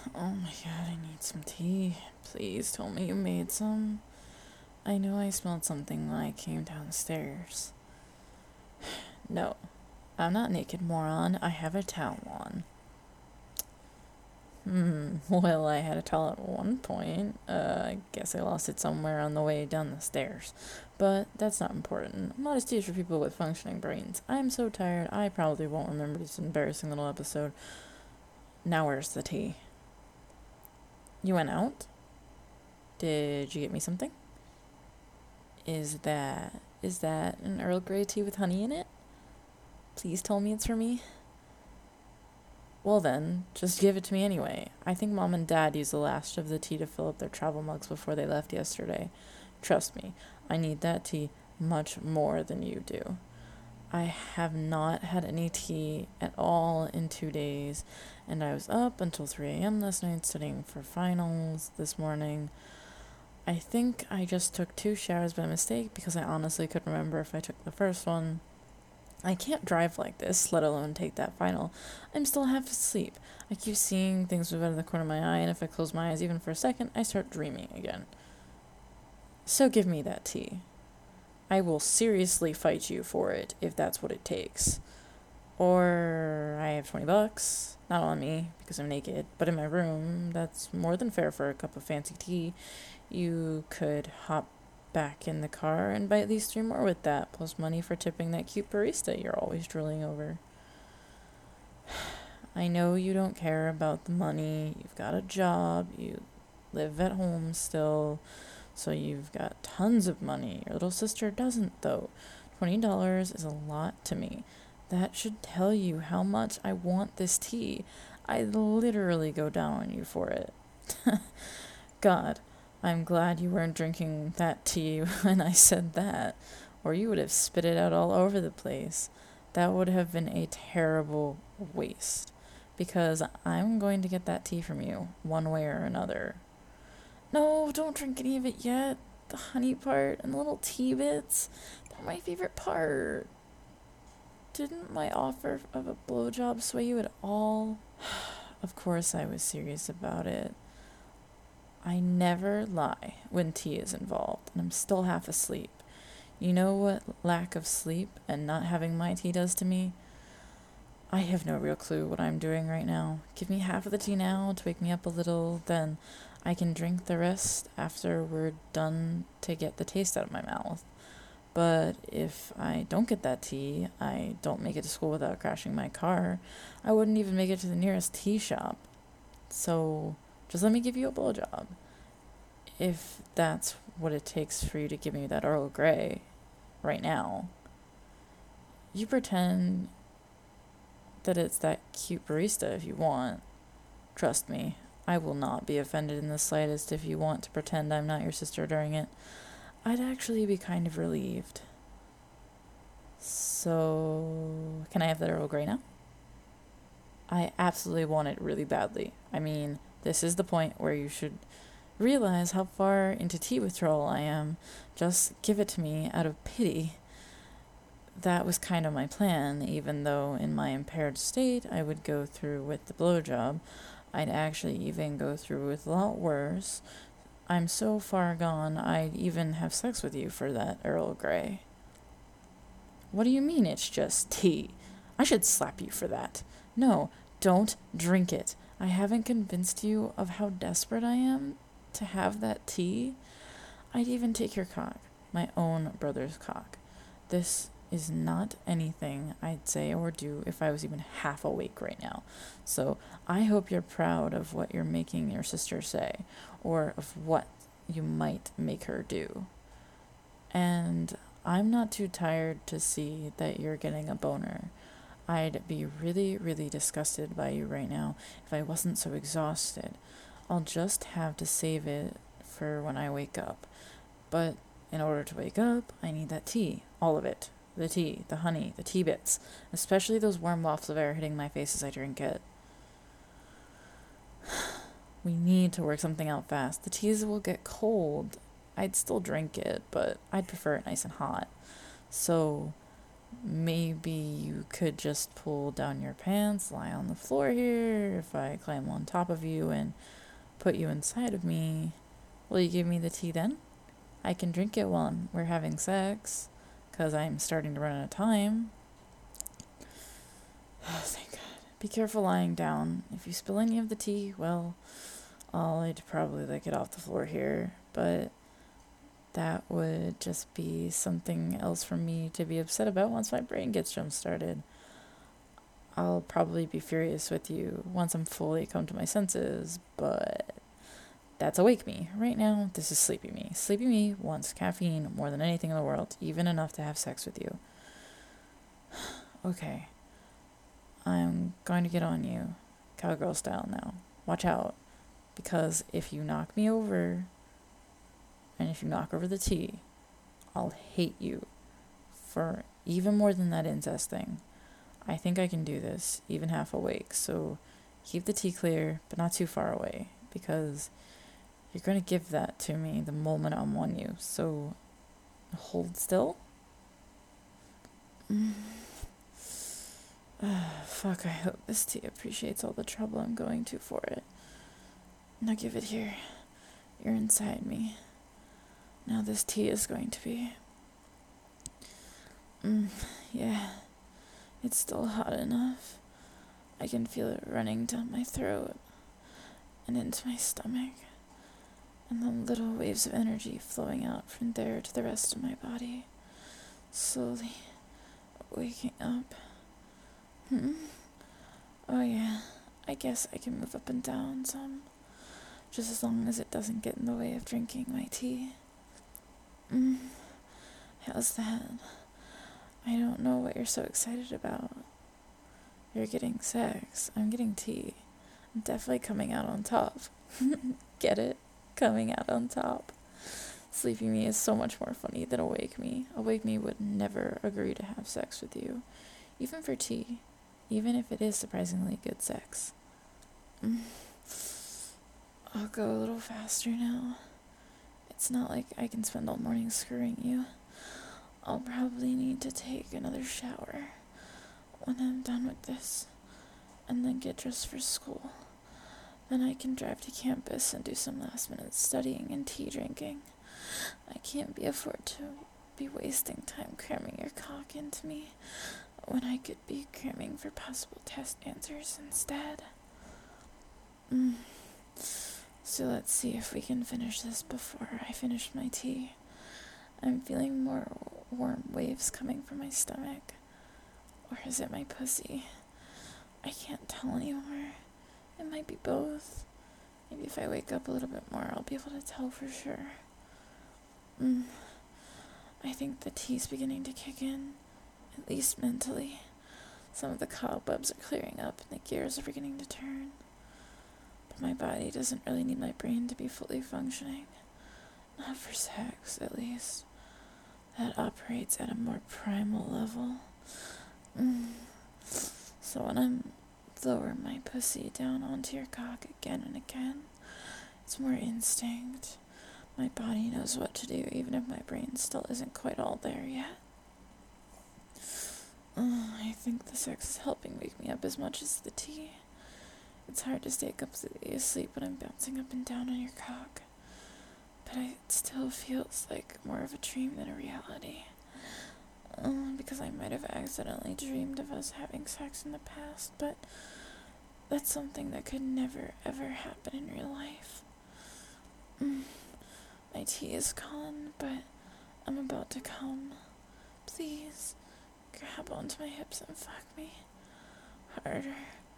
Oh my god, I need some tea. Please tell me you made some. I know I smelled something when I came downstairs. No, I'm not naked, moron. I have a towel on. Well, I had a towel at one point. I guess I lost it somewhere on the way down the stairs. But that's not important. Modesty is for people with functioning brains. I'm so tired, I probably won't remember this embarrassing little episode. Now where's the tea? You went out? Did you get me something? Is that an Earl Grey tea with honey in it? Please tell me it's for me. Well then, just give it to me anyway. I think Mom and Dad used the last of the tea to fill up their travel mugs before they left yesterday. Trust me, I need that tea much more than you do. I have not had any tea at all in 2 days, and I was up until 3 a.m. last night studying for finals this morning. I think I just took 2 showers by mistake because I honestly couldn't remember if I took the first one. I can't drive like this, let alone take that final. I'm still half asleep. I keep seeing things move out of the corner of my eye, and if I close my eyes even for a second, I start dreaming again. So give me that tea. I will seriously fight you for it if that's what it takes. Or I have $20, not on me because I'm naked, but in my room. That's more than fair for a cup of fancy tea. You could hop back in the car and buy at least 3 more with that, plus money for tipping that cute barista you're always drooling over. I know you don't care about the money. You've got a job. You live at home still. So you've got tons of money. Your little sister doesn't, though. $20 is a lot to me. That should tell you how much I want this tea. I'd literally go down on you for it. God, I'm glad you weren't drinking that tea when I said that, or you would have spit it out all over the place. That would have been a terrible waste, because I'm going to get that tea from you, one way or another. No, don't drink any of it yet. The honey part and the little tea bits, they're my favorite part. Didn't my offer of a blowjob sway you at all? Of course I was serious about it. I never lie when tea is involved, and I'm still half asleep. You know what lack of sleep and not having my tea does to me? I have no real clue what I'm doing right now. Give me half of the tea now to wake me up a little, then I can drink the rest after we're done to get the taste out of my mouth. But if I don't get that tea, I don't make it to school without crashing my car. I wouldn't even make it to the nearest tea shop. So just let me give you a blowjob. If that's what it takes for you to give me that Earl Grey right now. You pretend that it's that cute barista if you want. Trust me, I will not be offended in the slightest if you want to pretend I'm not your sister during it. I'd actually be kind of relieved. So, can I have that Earl Grey now? I absolutely want it really badly. I mean, this is the point where you should realize how far into tea withdrawal I am. Just give it to me out of pity. That was kind of my plan, even though in my impaired state I would go through with the blowjob. I'd actually even go through with a lot worse. I'm so far gone, I'd even have sex with you for that Earl Grey. What do you mean it's just tea? I should slap you for that. No, don't drink it. I haven't convinced you of how desperate I am to have that tea. I'd even take your cock, my own brother's cock. This is not anything I'd say or do if I was even half awake right now. So I hope you're proud of what you're making your sister say, or of what you might make her do. And I'm not too tired to see that you're getting a boner. I'd be really, really disgusted by you right now if I wasn't so exhausted. I'll just have to save it for when I wake up. But in order to wake up, I need that tea. All of it. The tea, the honey, the tea bits. Especially those warm wafts of air hitting my face as I drink it. We need to work something out fast. The teas will get cold. I'd still drink it, but I'd prefer it nice and hot. So, maybe you could just pull down your pants, lie on the floor here. If I climb on top of you and put you inside of me, will you give me the tea then? I can drink it while we're having sex, 'cause I'm starting to run out of time. Oh, thank God. Be careful lying down. If you spill any of the tea, well, I'd probably lick it off the floor here, but that would just be something else for me to be upset about once my brain gets jump started. I'll probably be furious with you once I'm fully come to my senses, but that's awake me. Right now, this is sleepy me. Sleepy me wants caffeine more than anything in the world, even enough to have sex with you. Okay. I'm going to get on you, cowgirl style now. Watch out, because if you knock me over, and if you knock over the tea, I'll hate you for even more than that incest thing. I think I can do this, even half awake, so keep the tea clear, but not too far away, because you're going to give that to me the moment I'm on you, so hold still. Fuck, I hope this tea appreciates all the trouble I'm going to for it. Now give it here. You're inside me. Now this tea is going to be... yeah. It's still hot enough. I can feel it running down my throat and into my stomach, and the little waves of energy flowing out from there to the rest of my body, slowly waking up. Oh yeah, I guess I can move up and down some, just as long as it doesn't get in the way of drinking my tea. How's that? I don't know what you're so excited about. You're getting sex. I'm getting tea. I'm definitely coming out on top. Get it? Coming out on top. Sleepy me is so much more funny than awake me. Awake me would never agree to have sex with you, even for tea, even if it is surprisingly good sex. I'll go a little faster now. It's not like I can spend all morning screwing you. I'll probably need to take another shower when I'm done with this, and then get dressed for school. Then I can drive to campus and do some last-minute studying and tea drinking. I can't afford to be wasting time cramming your cock into me when I could be cramming for possible test answers instead. So let's see if we can finish this before I finish my tea. I'm feeling more warm waves coming from my stomach. Or is it my pussy? I can't tell anymore. It might be both. Maybe if I wake up a little bit more, I'll be able to tell for sure. I think the tea's beginning to kick in, at least mentally. Some of the cobwebs are clearing up and the gears are beginning to turn. But my body doesn't really need my brain to be fully functioning. Not for sex, at least. That operates at a more primal level. So when I'm lower my pussy down onto your cock again and again, it's more instinct. My body knows what to do, even if my brain still isn't quite all there yet. I think the sex is helping wake me up as much as the tea. It's hard to stay completely asleep when I'm bouncing up and down on your cock, but it still feels like more of a dream than a reality. Because I might have accidentally dreamed of us having sex in the past, but that's something that could never, ever happen in real life. My tea is gone, but I'm about to come. Please, grab onto my hips and fuck me harder.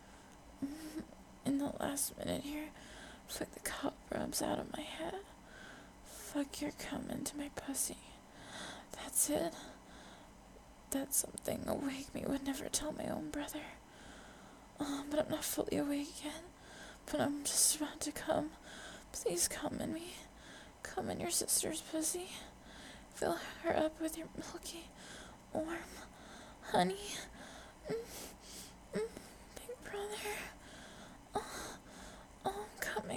In the last minute here, flick the cobwebs out of my head. Fuck your cum into my pussy. That's it. That's something awake me would never tell my own brother. But I'm not fully awake yet. But I'm just about to come. Please come in me. Come in your sister's pussy. Fill her up with your milky, warm honey. Big brother. I'm coming.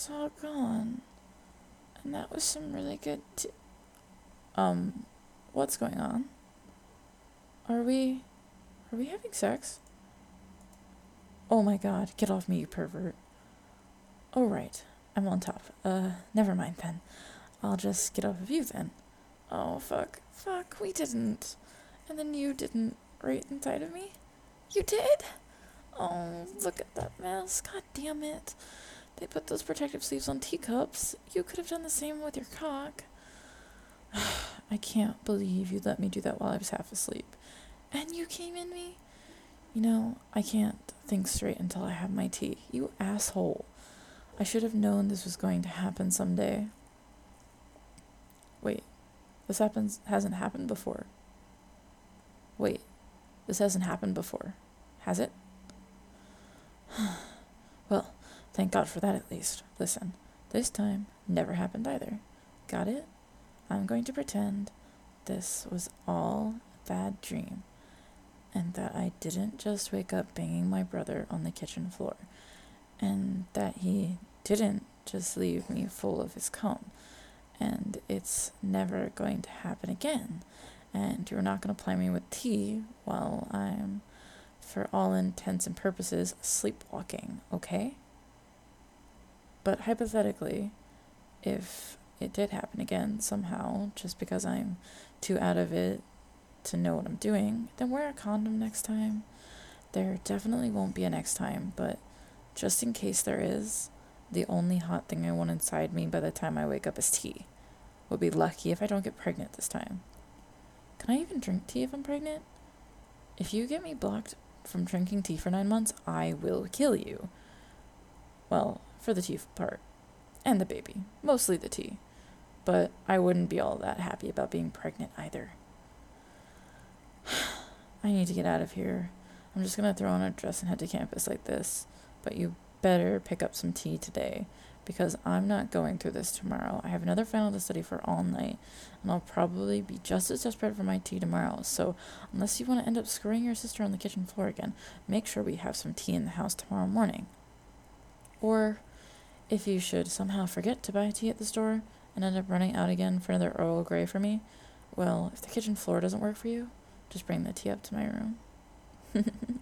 it's all gone. And that was some really good what's going on? Are we having sex? Oh my god, get off me, you pervert. Oh right, I'm on top. Never mind then. I'll just get off of you then. Oh fuck, we didn't. And then you didn't right inside of me? You did? Oh, look at that mess. God damn it. They put those protective sleeves on teacups. You could have done the same with your cock. I can't believe you let me do that while I was half asleep. And you came in me? You know, I can't think straight until I have my tea. You asshole. I should have known this was going to happen someday. Wait, hasn't happened before. Wait, this hasn't happened before, has it? Well, thank God for that at least. Listen, this time never happened either. Got it? I'm going to pretend this was all a bad dream, and that I didn't just wake up banging my brother on the kitchen floor, and that he didn't just leave me full of his cum, and it's never going to happen again, and you're not going to ply me with tea while I'm, for all intents and purposes, sleepwalking, okay? But hypothetically, if it did happen again somehow, just because I'm too out of it to know what I'm doing, then wear a condom next time. There definitely won't be a next time, but just in case there is, the only hot thing I want inside me by the time I wake up is tea. We'll be lucky if I don't get pregnant this time. Can I even drink tea if I'm pregnant? If you get me blocked from drinking tea for 9 months, I will kill you. Well, for the tea part. And the baby. Mostly the tea. But I wouldn't be all that happy about being pregnant either. I need to get out of here. I'm just going to throw on a dress and head to campus like this. But you better pick up some tea today, because I'm not going through this tomorrow. I have another final to study for all night, and I'll probably be just as desperate for my tea tomorrow. So unless you want to end up screwing your sister on the kitchen floor again, make sure we have some tea in the house tomorrow morning. Or if you should somehow forget to buy tea at the store and end up running out again for another Earl Grey for me, well, if the kitchen floor doesn't work for you, just bring the tea up to my room.